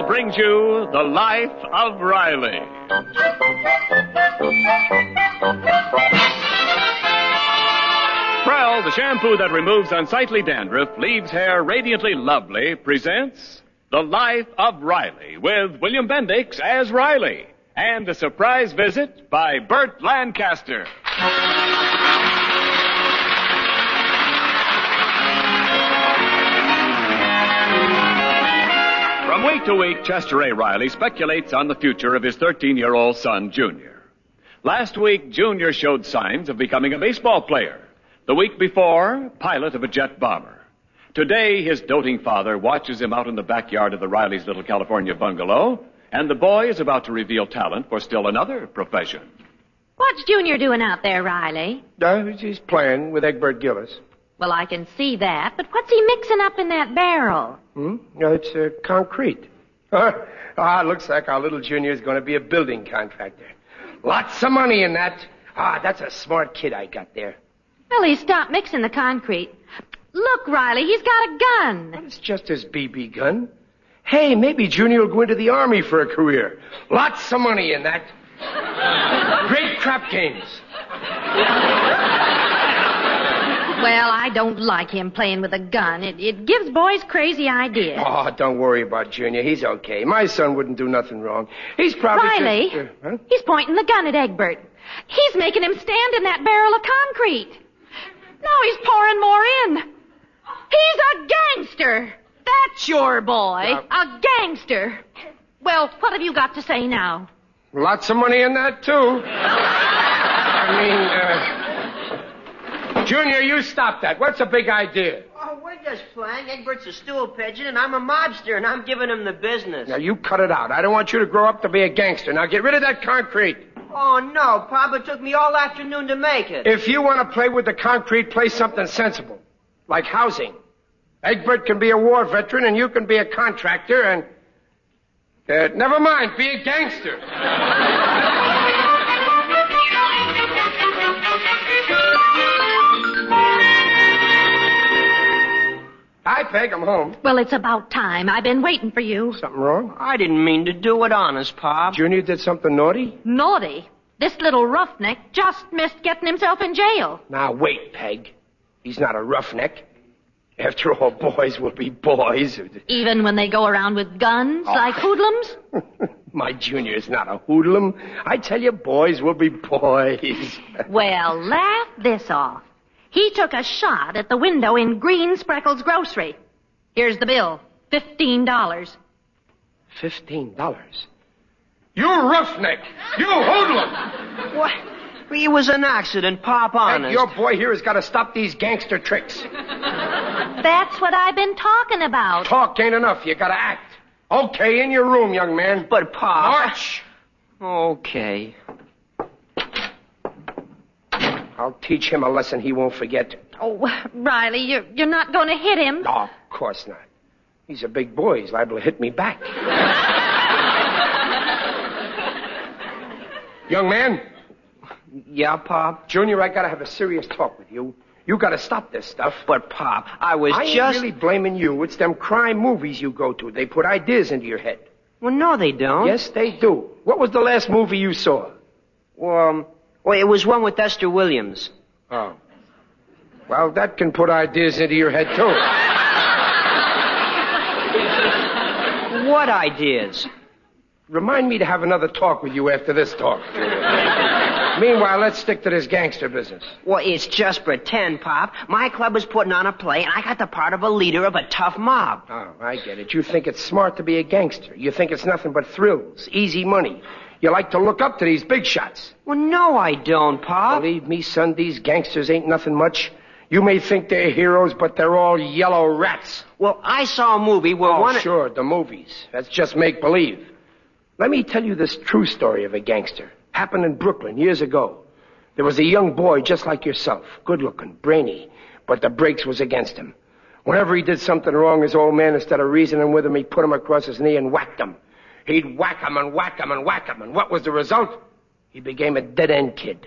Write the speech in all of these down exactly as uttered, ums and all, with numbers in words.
Channel brings you The Life of Riley. Prell, the shampoo that removes unsightly dandruff, leaves hair radiantly lovely, presents The Life of Riley with William Bendix as Riley and a surprise visit by Burt Lancaster. From week to week, Chester A. Riley speculates on the future of his thirteen-year-old son, Junior. Last week, Junior showed signs of becoming a baseball player. The week before, pilot of a jet bomber. Today, his doting father watches him out in the backyard of the Riley's little California bungalow, and the boy is about to reveal talent for still another profession. What's Junior doing out there, Riley? Uh, he's playing with Egbert Gillis. Well, I can see that, but what's he mixing up in that barrel? Hmm? No, it's uh, concrete. Ah, looks like our little Junior is going to be a building contractor. Lots of money in that. Ah, that's a smart kid I got there. Well, he stopped mixing the concrete. Look, Riley, he's got a gun. Well, it's just his B B gun. Hey, maybe Junior will go into the Army for a career. Lots of money in that. Great crap games. Well, I don't like him playing with a gun. It, it gives boys crazy ideas. Oh, don't worry about Junior. He's okay. My son wouldn't do nothing wrong. He's probably Riley, just, uh, huh? He's pointing the gun at Egbert. He's making him stand in that barrel of concrete. Now he's pouring more in. He's a gangster. That's your boy. Uh, a gangster. Well, what have you got to say now? Lots of money in that, too. I mean, uh... Junior, you stop that. What's the big idea? Oh, we're just playing. Egbert's a stool pigeon, and I'm a mobster, and I'm giving him the business. Now, you cut it out. I don't want you to grow up to be a gangster. Now, get rid of that concrete. Oh, no, Pop. It took me all afternoon to make it. If you want to play with the concrete, play something sensible, like housing. Egbert can be a war veteran, and you can be a contractor, and... Uh, never mind, be a gangster. Hi, Peg, I'm home. Well, it's about time. I've been waiting for you. Something wrong? I didn't mean to do it, honest, Pop. Junior did something naughty? Naughty? This little roughneck just missed getting himself in jail. Now, wait, Peg. He's not a roughneck. After all, boys will be boys. Even when they go around with guns, Oh. like hoodlums? My Junior is not a hoodlum. I tell you, boys will be boys. Well, laugh this off. He took a shot at the window in Green Spreckles Grocery. Here's the bill. Fifteen dollars. Fifteen dollars? You roughneck! You hoodlum! What? It was an accident, Pop, honest. Hey, your boy here has got to stop these gangster tricks. That's what I've been talking about. Talk ain't enough. You got to act. Okay, in your room, young man. But, Pop... March! Okay. I'll teach him a lesson he won't forget. Oh, Riley, you're, you're not going to hit him. No, of course not. He's a big boy. He's liable to hit me back. Young man. Yeah, Pop? Junior, I got to have a serious talk with you. You got to stop this stuff. But, Pop, I was I just... ain't really blaming you. It's them crime movies you go to. They put ideas into your head. Well, no, they don't. Yes, they do. What was the last movie you saw? Well, um, well, it was one with Esther Williams. Oh. Well, that can put ideas into your head, too. What ideas? Remind me to have another talk with you after this talk. Meanwhile, let's stick to this gangster business. Well, it's just pretend, Pop. My club is putting on a play, and I got the part of a leader of a tough mob. Oh, I get it. You think it's smart to be a gangster. You think it's nothing but thrills, easy money. You like to look up to these big shots. Well, no, I don't, Pop. Believe me, son, these gangsters ain't nothing much. You may think they're heroes, but they're all yellow rats. Well, I saw a movie where oh, one... sure, the movies. That's just make-believe. Let me tell you this true story of a gangster. Happened in Brooklyn years ago. There was a young boy just like yourself. Good-looking, brainy, but the brakes was against him. Whenever he did something wrong, his old man, instead of reasoning with him, he'd put him across his knee and whacked him. He'd whack him and whack him and whack him. And what was the result? He became a dead-end kid.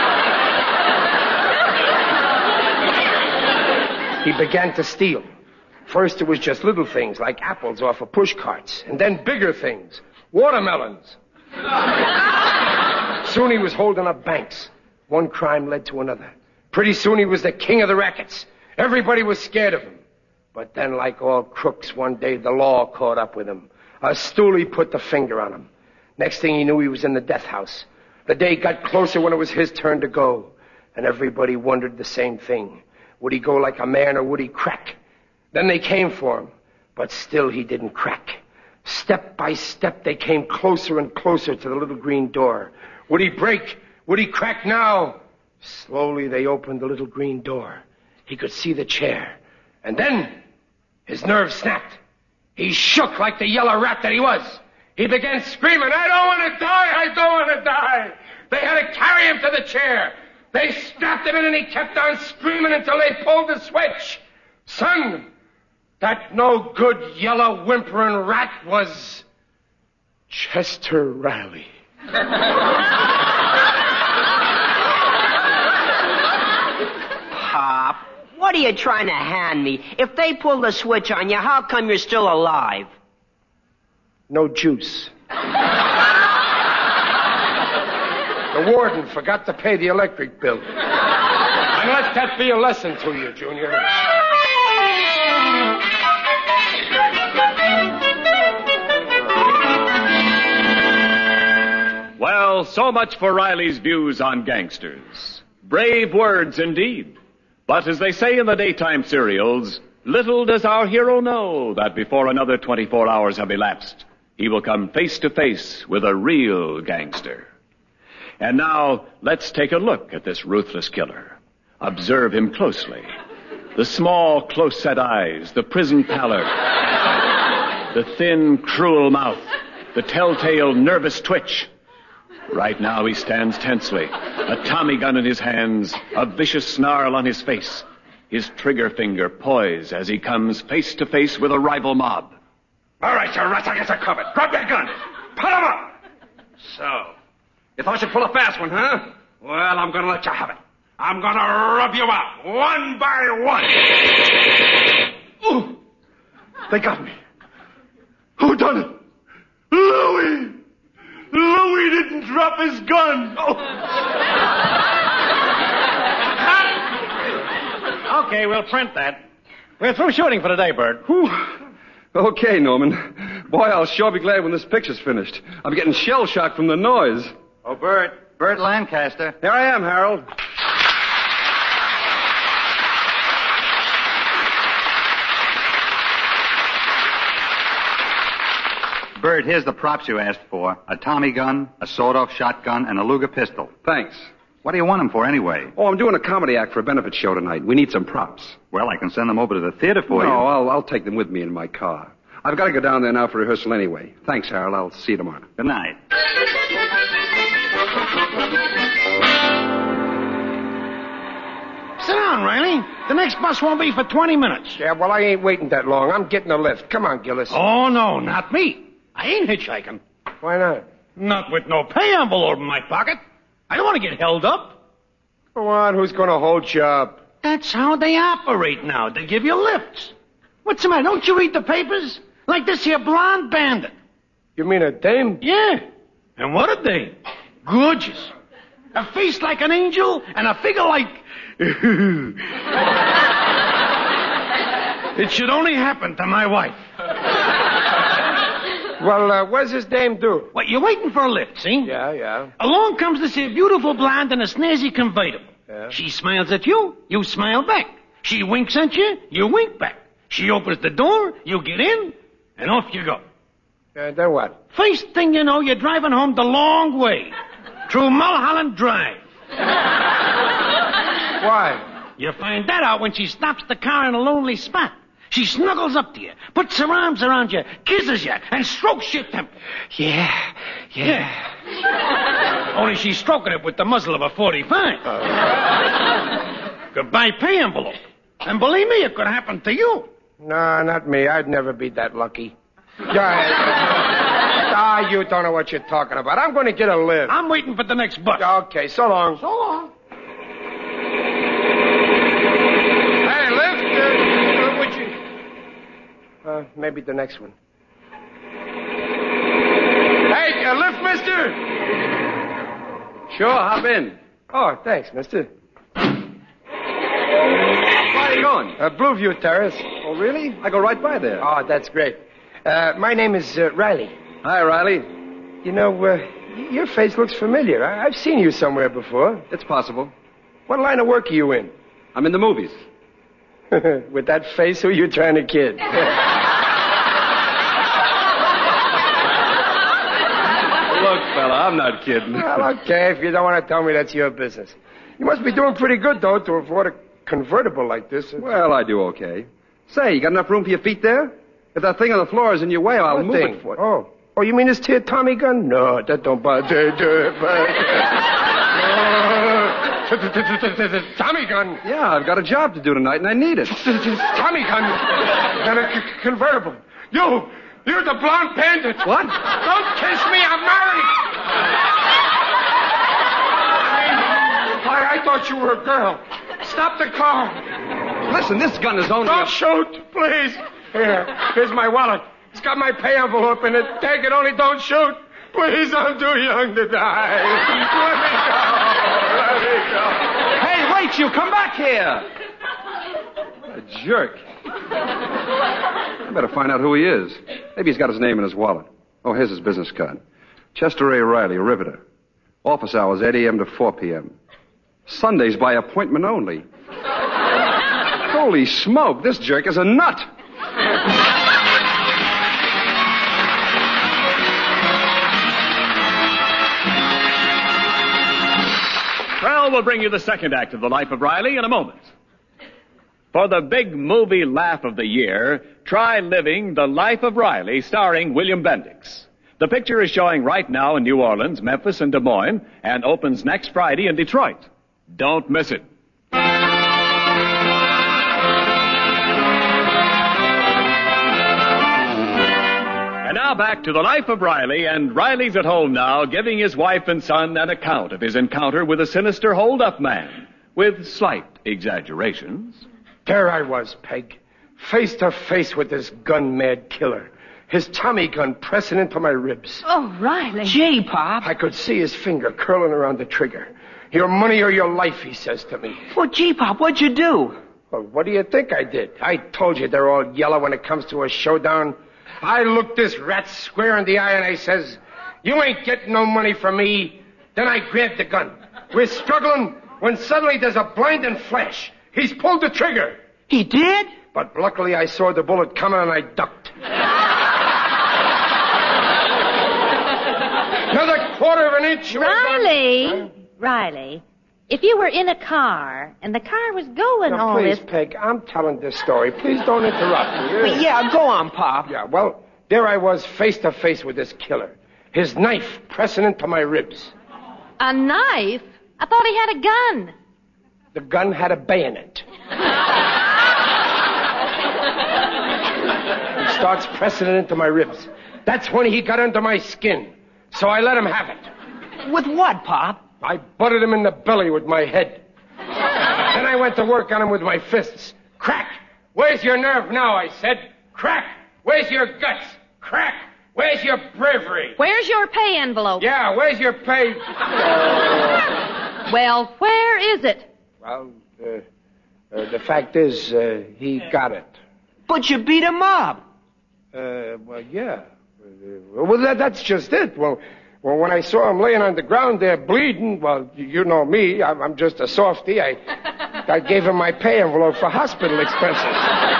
He began to steal. First, it was just little things like apples off of push carts, and then bigger things, watermelons. Soon he was holding up banks. One crime led to another. Pretty soon he was the king of the rackets. Everybody was scared of him. But then, like all crooks, one day the law caught up with him. A stoolie put the finger on him. Next thing he knew, he was in the death house. The day got closer when it was his turn to go. And everybody wondered the same thing. Would he go like a man or would he crack? Then they came for him. But still he didn't crack. Step by step, they came closer and closer to the little green door. Would he break? Would he crack now? Slowly they opened the little green door. He could see the chair. And then his nerves snapped. He shook like the yellow rat that he was. He began screaming, I don't want to die, I don't want to die. They had to carry him to the chair. They strapped him in and he kept on screaming until they pulled the switch. Son, that no good yellow whimpering rat was Chester Riley. Pop, what are you trying to hand me? If they pull the switch on you, how come you're still alive? No juice. The warden forgot to pay the electric bill. And let that be a lesson to you, Junior. Well, so much for Riley's views on gangsters. Brave words indeed. But as they say in the daytime serials, little does our hero know that before another twenty-four hours have elapsed, he will come face to face with a real gangster. And now, let's take a look at this ruthless killer. Observe him closely. The small, close-set eyes, the prison pallor, the thin, cruel mouth, the telltale nervous twitch. Right now he stands tensely, a Tommy gun in his hands, a vicious snarl on his face, his trigger finger poised as he comes face to face with a rival mob. All right, you rats, I guess I covered. Grab that gun. Put him up. So, you thought you'd pull a fast one, huh? Well, I'm going to let you have it. I'm going to rub you out, one by one. Ooh, they got me. Who done it? Louie! Louie didn't drop his gun. Oh. Okay, we'll print that. We're through shooting for today, Bert. Whew. Okay, Norman. Boy, I'll sure be glad when this picture's finished. I'm getting shell-shocked from the noise. Oh, Bert. Bert Lancaster. Here I am, Harold. Bert, here's the props you asked for. A Tommy gun, a sawed-off shotgun, and a Luger pistol. Thanks. What do you want them for anyway? Oh, I'm doing a comedy act for a benefit show tonight. We need some props. Well, I can send them over to the theater for no, you. No, I'll, I'll take them with me in my car. I've got to go down there now for rehearsal anyway. Thanks, Harold. I'll see you tomorrow. Good night. Sit down, Riley. The next bus won't be for twenty minutes. Yeah, well, I ain't waiting that long. I'm getting a lift. Come on, Gillis. Oh, no, not me. I ain't hitchhiking. Why not? Not with no pay envelope in my pocket. I don't want to get held up. Go on, who's going to hold you up? That's how they operate now. They give you lifts. What's the matter? Don't you read the papers? Like this here blonde bandit. You mean a dame? Yeah. And what a dame. Gorgeous. A face like an angel and a figure like... It should only happen to my wife. Well, uh, what's this dame do? What, you're waiting for a lift, see? Yeah, yeah. Along comes this here beautiful blonde in a snazzy convertible. Yeah. She smiles at you, you smile back. She winks at you, you wink back. She opens the door, you get in, and off you go. Uh, then what? First thing you know, you're driving home the long way. Through Mulholland Drive. Why? You find that out when she stops the car in a lonely spot. She snuggles up to you, puts her arms around you, kisses you, and strokes your temple. Yeah, yeah. yeah. Only she's stroking it with the muzzle of a forty-five. Uh. Goodbye pay envelope. And believe me, it could happen to you. No, not me. I'd never be that lucky. Yeah. Ah, you don't know what you're talking about. I'm going to get a lift. I'm waiting for the next bus. Okay, so long. So long. Hey, lift. Uh, would you... Uh, maybe the next one. Hey, a lift, mister? Sure, hop in. Oh, thanks, mister. Where are you going? Uh, Blueview Terrace. Oh, really? I go right by there. Oh, that's great. Uh, my name is uh, Riley. Hi, Riley. You know, uh, your face looks familiar. I- I've seen you somewhere before. It's possible. What line of work are you in? I'm in the movies. With that face, who are you trying to kid? Look, fella, I'm not kidding. Well, okay, if you don't want to tell me, that's your business. You must be doing pretty good, though, to afford a convertible like this. Well, I do okay. Say, you got enough room for your feet there? If that thing on the floor is in your way, I'll What move thing? it for you. Oh. Oh, you mean this here Tommy gun? No, that don't bother. Tommy gun? Yeah, I've got a job to do tonight, and I need it. Tommy gun? And a c- convertible. You, you're the blonde bandit. What? Don't kiss me, I'm married. I, I thought you were a girl. Stop the car. Listen, this gun is only Don't a... shoot, please. Here, here's my wallet. It's got my pay envelope in it. Take it, only don't shoot. Please, I'm too young to die. Let me go. Let me go. Hey, wait, you come back here. A jerk. I better find out who he is. Maybe he's got his name in his wallet. Oh, here's his business card. Chester A. Riley, Riveter. Office hours, eight a.m. to four p.m. Sundays by appointment only. Holy smoke, this jerk is a nut. Well, we'll bring you the second act of the life of Riley in a moment. For the big movie laugh of the year, try living The Life of Riley, starring William Bendix. The picture is showing right now in New Orleans, Memphis, and Des Moines, and opens next Friday in Detroit. Don't miss it. And now back to The Life of Riley, and Riley's at home now, giving his wife and son an account of his encounter with a sinister hold-up man, with slight exaggerations. There I was, Peg, face to face with this gun-mad killer. His Tommy gun pressing into my ribs. Oh, Riley. Gee, Pop. I could see his finger curling around the trigger. Your money or your life, he says to me. Well, gee, Pop, what'd you do? Well, what do you think I did? I told you they're all yellow when it comes to a showdown. I looked this rat square in the eye and I says, you ain't getting no money from me. Then I grabbed the gun. We're struggling when suddenly there's a blinding flash. He's pulled the trigger. He did? But luckily I saw the bullet coming and I ducked. Another quarter of an inch. Riley, Huh? Riley, if you were in a car and the car was going Now, all please, this... Peg, I'm telling this story. Please don't interrupt me. Well, yeah, go on, Pop. Yeah, well, there I was face to face with this killer. His knife pressing into my ribs. A knife? I thought he had a gun. The gun had a bayonet. He starts pressing it into my ribs. That's when he got under my skin. So I let him have it. With what, Pop? I butted him in the belly with my head. Then I went to work on him with my fists. Crack! Where's your nerve now, I said. Crack! Where's your guts? Crack! Where's your bravery? Where's your pay envelope? Yeah, where's your pay? Well, where is it? Well, uh, uh, the fact is, uh, he got it. But you beat him up. Uh, well, yeah. Uh, well, that, that's just it. Well, well, when I saw him laying on the ground there bleeding, well, you know me, I'm, I'm just a softy. I, I gave him my pay envelope for hospital expenses.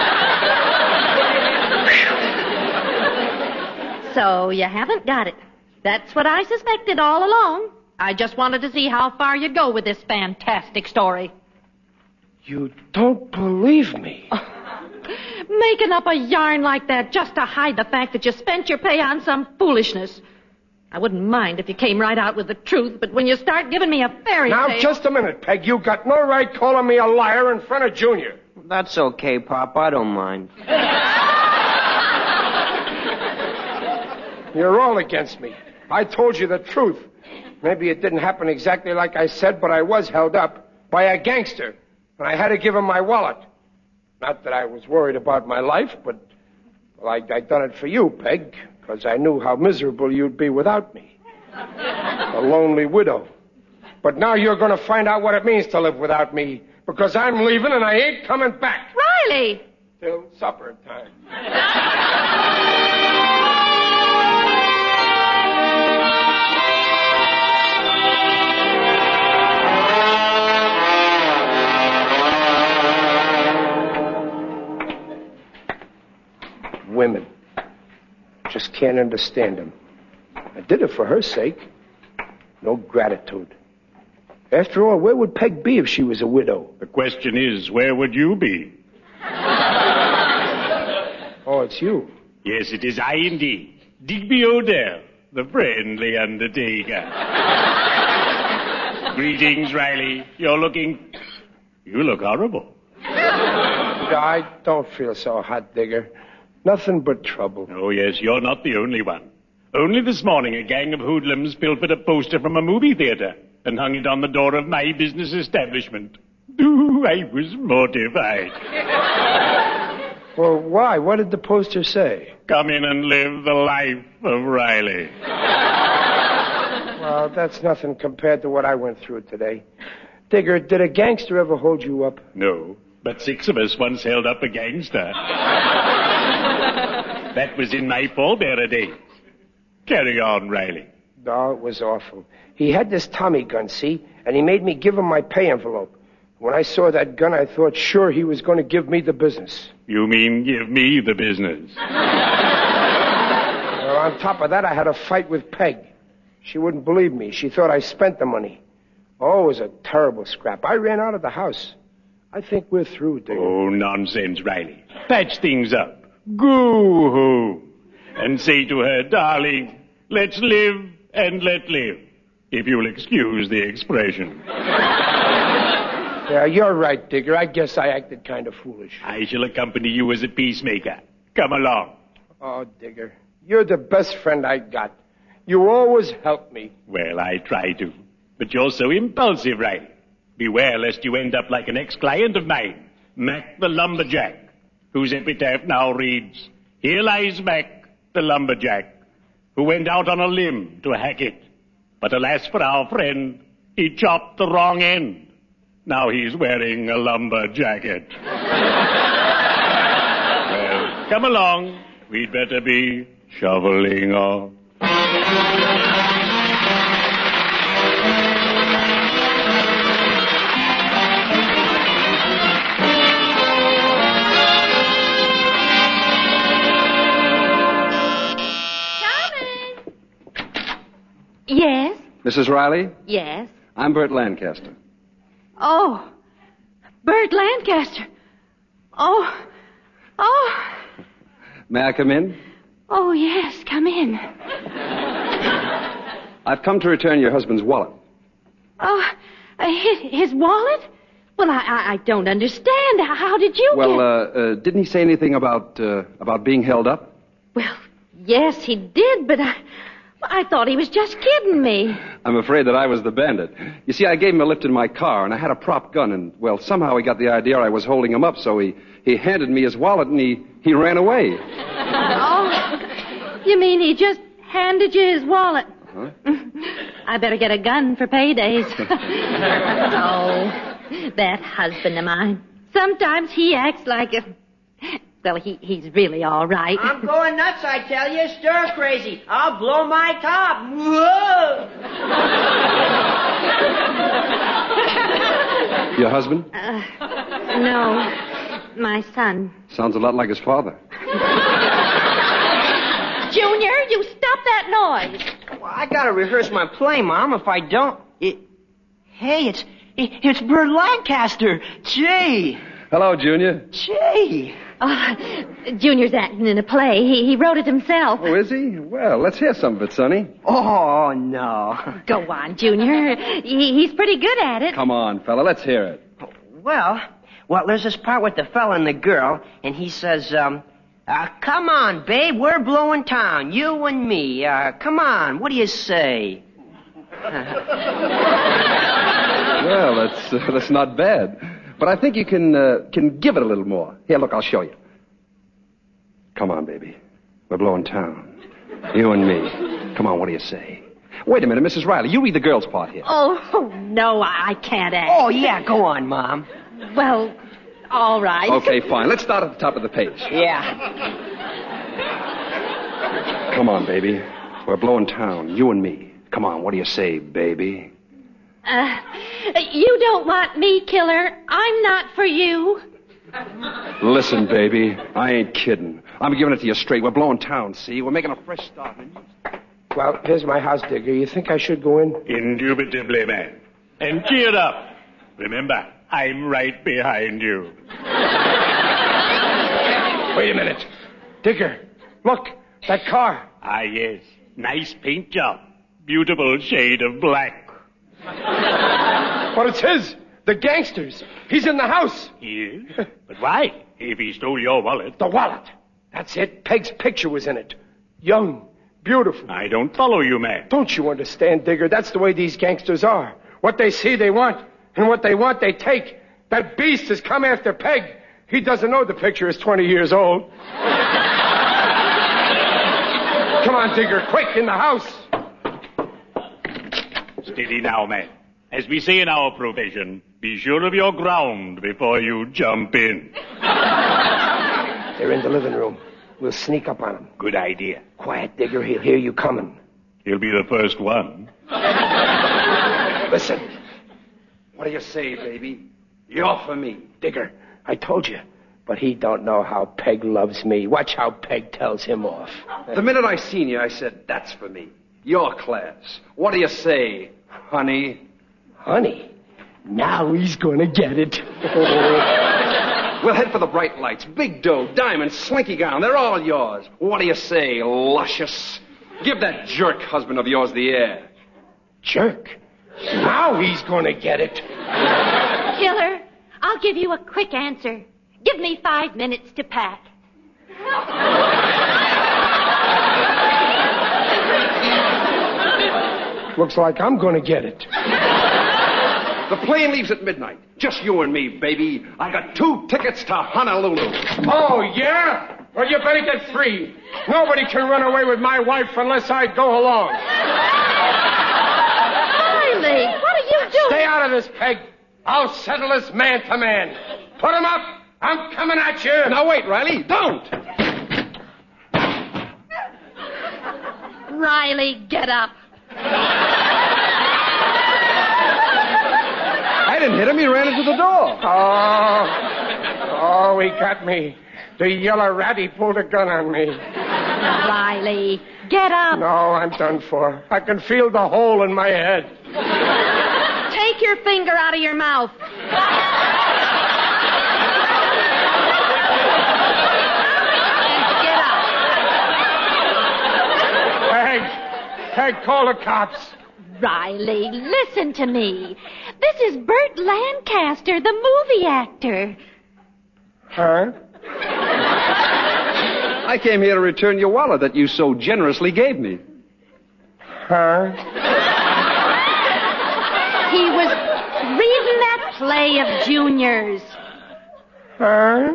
So you haven't got it. That's what I suspected all along. I just wanted to see how far you'd go with this fantastic story. You don't believe me? Making up a yarn like that just to hide the fact that you spent your pay on some foolishness. I wouldn't mind if you came right out with the truth, but when you start giving me a fairy Now, tale... just a minute, Peg. You got no right calling me a liar in front of Junior. That's okay, Pop. I don't mind. You're all against me. I told you the truth. Maybe it didn't happen exactly like I said, but I was held up by a gangster, and I had to give him my wallet. Not that I was worried about my life, but Well, I, I done it for you, Peg, because I knew how miserable you'd be without me. A lonely widow. But now you're going to find out what it means to live without me, because I'm leaving and I ain't coming back. Riley! Till supper time. Women. Just can't understand them. I did it for her sake. No gratitude. After all, where would Peg be if she was a widow? The question is, where would you be? Oh, it's you. Yes, it is I indeed. Digby Odell, the friendly undertaker. Greetings, Riley. You're looking... You look horrible. I don't feel so hot, Digger. Nothing but trouble. Oh, yes, you're not the only one. Only this morning, a gang of hoodlums pilfered a poster from a movie theater and hung it on the door of my business establishment. Ooh, I was mortified. Well, why? What did the poster say? Come in and live the life of Riley. Well, that's nothing compared to what I went through today. Digger, did a gangster ever hold you up? No, but six of us once held up a gangster. That was in my pallbearer days. Carry on, Riley. No, it was awful. He had this Tommy gun, see? And he made me give him my pay envelope. When I saw that gun, I thought sure he was going to give me the business. You mean give me the business? Well, on top of that, I had a fight with Peg. She wouldn't believe me. She thought I spent the money. Oh, it was a terrible scrap. I ran out of the house. I think we're through, Digger. Oh, nonsense, Riley. Patch things up. Go home and say to her, darling, let's live and let live, if you'll excuse the expression. Yeah, you're right, Digger. I guess I acted kind of foolish. I shall accompany you as a peacemaker. Come along. Oh, Digger, you're the best friend I got. You always help me. Well, I try to. But you're so impulsive, Riley. Beware lest you end up like an ex-client of mine, Mac the Lumberjack, whose epitaph now reads, here lies Mac the Lumberjack, who went out on a limb to hack it. But alas for our friend, he chopped the wrong end. Now he's wearing a lumber jacket. Well, come along. We'd better be shoveling off. Yes? Missus Riley? Yes. I'm Bert Lancaster. Oh, Bert Lancaster. Oh, oh. May I come in? Oh, yes, come in. I've come to return your husband's wallet. Oh, uh, his, his wallet? Well, I, I, I don't understand. How did you Well, get... uh, uh, didn't he say anything about, uh, about being held up? Well, yes, he did, but I... I thought he was just kidding me. I'm afraid that I was the bandit. You see, I gave him a lift in my car, and I had a prop gun, and, well, somehow he got the idea I was holding him up, so he, he handed me his wallet, and he, he ran away. Oh, you mean he just handed you his wallet? Huh? I better get a gun for paydays. Oh, that husband of mine. Sometimes he acts like a... Well, he, he's really all right. I'm going nuts, I tell you. Stir crazy. I'll blow my top. Whoa! Your husband? Uh, no, my son. Sounds a lot like his father. Junior, you stop that noise. Well, I gotta rehearse my play, Mom. If I don't... It... Hey, it's... It, it's Bert Lancaster. Gee. Hello, Junior. Gee. Oh, Junior's acting in a play. He, he wrote it himself. Oh, is he? Well, let's hear some of it, Sonny. Oh, no. Go on, Junior. He, he's pretty good at it. Come on, fella, let's hear it. Well, well, there's this part with the fella and the girl, and he says, um, uh, come on, babe, we're blowing town, you and me. Uh, come on, what do you say? Well, that's, uh, that's not bad. But I think you can, uh, can give it a little more. Here, look, I'll show you. Come on, baby. We're blowing town. You and me. Come on, what do you say? Wait a minute, Missus Riley. You read the girl's part here. Oh, no, I can't act. Oh, yeah, go on, Mom. Well, all right. Okay, fine. Let's start at the top of the page. Yeah. Come on, baby. We're blowing town. You and me. Come on, what do you say, baby? Uh, you don't want me, killer. I'm not for you. Listen, baby. I ain't kidding. I'm giving it to you straight. We're blowing town, see? We're making a fresh start. Well, here's my house, Digger. You think I should go in? Indubitably, man. And cheer up. Remember, I'm right behind you. Wait a minute. Digger, look, that car. Ah, yes. Nice paint job. Beautiful shade of black. But it's his. The gangster's. He's in the house. He is? But why? If he stole your wallet. The wallet. That's it. Peg's picture was in it. Young. Beautiful. I don't follow you, man. Don't you understand, Digger? That's the way these gangsters are. What they see, they want. And what they want, they take. That beast has come after Peg. He doesn't know the picture is twenty years old. Come on, Digger, quick, in the house. Steady now, man. As we say in our profession, be sure of your ground before you jump in. They're in the living room. We'll sneak up on them. Good idea. Quiet, Digger. He'll hear you coming. He'll be the first one. Listen. What do you say, baby? You're for me. Digger, I told you. But he don't know how Peg loves me. Watch how Peg tells him off. The minute I seen you, I said, that's for me. Your class. What do you say, honey? Honey? Now he's gonna get it. We'll head for the bright lights. Big dough, diamonds, slinky gown. They're all yours. What do you say, luscious? Give that jerk husband of yours the air. Jerk? Now he's gonna get it. Killer, I'll give you a quick answer. Give me five minutes to pack. Looks like I'm gonna get it. The plane leaves at midnight. Just you and me, baby. I got two tickets to Honolulu. Oh, yeah? Well, you better get free. Nobody can run away with my wife unless I go along. Riley, what are you doing? Stay out of this, Peg. I'll settle this man to man. Put him up. I'm coming at you. Now, wait, Riley. Don't. Riley, get up. I didn't hit him. He ran into the door. Oh, oh, he got me. The yellow rat, he pulled a gun on me. Riley, get up. No, I'm done for. I can feel the hole in my head. Take your finger out of your mouth. And get up. Peg, Peg, call the cops. Riley, listen to me. This is Burt Lancaster, the movie actor. Huh? I came here to return your wallet that you so generously gave me. Huh? He was reading that play of Junior's. Huh?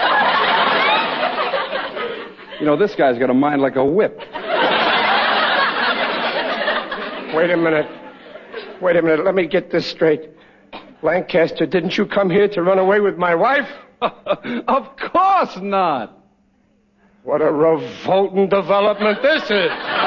You know, this guy's got a mind like a whip. Wait a minute. Wait a minute. Let me get this straight. Lancaster, didn't you come here to run away with my wife? Of course not. What a revolting development this is.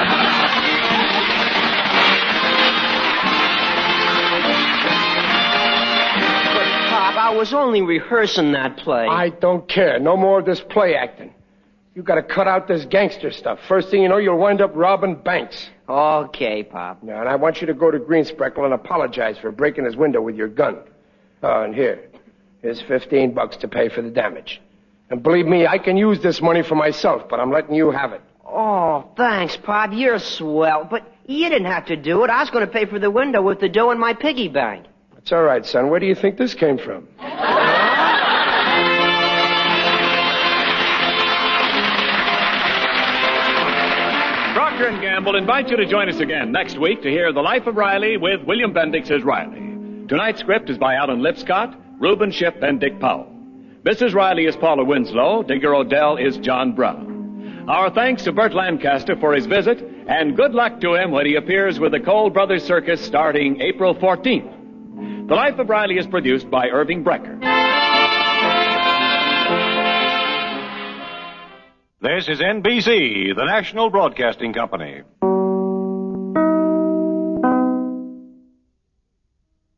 Pop, I was only rehearsing that play. I don't care. No more of this play acting. You gotta cut out this gangster stuff. First thing you know, you'll wind up robbing banks. Okay, Pop. Now, and I want you to go to Greenspreckle and apologize for breaking his window with your gun. Oh, and here. Here's fifteen bucks to pay for the damage. And believe me, I can use this money for myself, but I'm letting you have it. Oh, thanks, Pop. You're swell. But you didn't have to do it. I was going to pay for the window with the dough in my piggy bank. It's all right, son. Where do you think this came from? Procter and Gamble invite you to join us again next week to hear The Life of Riley with William Bendix as Riley. Tonight's script is by Alan Lipscott, Reuben Shipp, and Dick Powell. Missus Riley is Paula Winslow. Digger Odell is John Brown. Our thanks to Burt Lancaster for his visit, and good luck to him when he appears with the Cole Brothers Circus starting April fourteenth. The Life of Riley is produced by Irving Brecker. This is N B C, the national broadcasting company.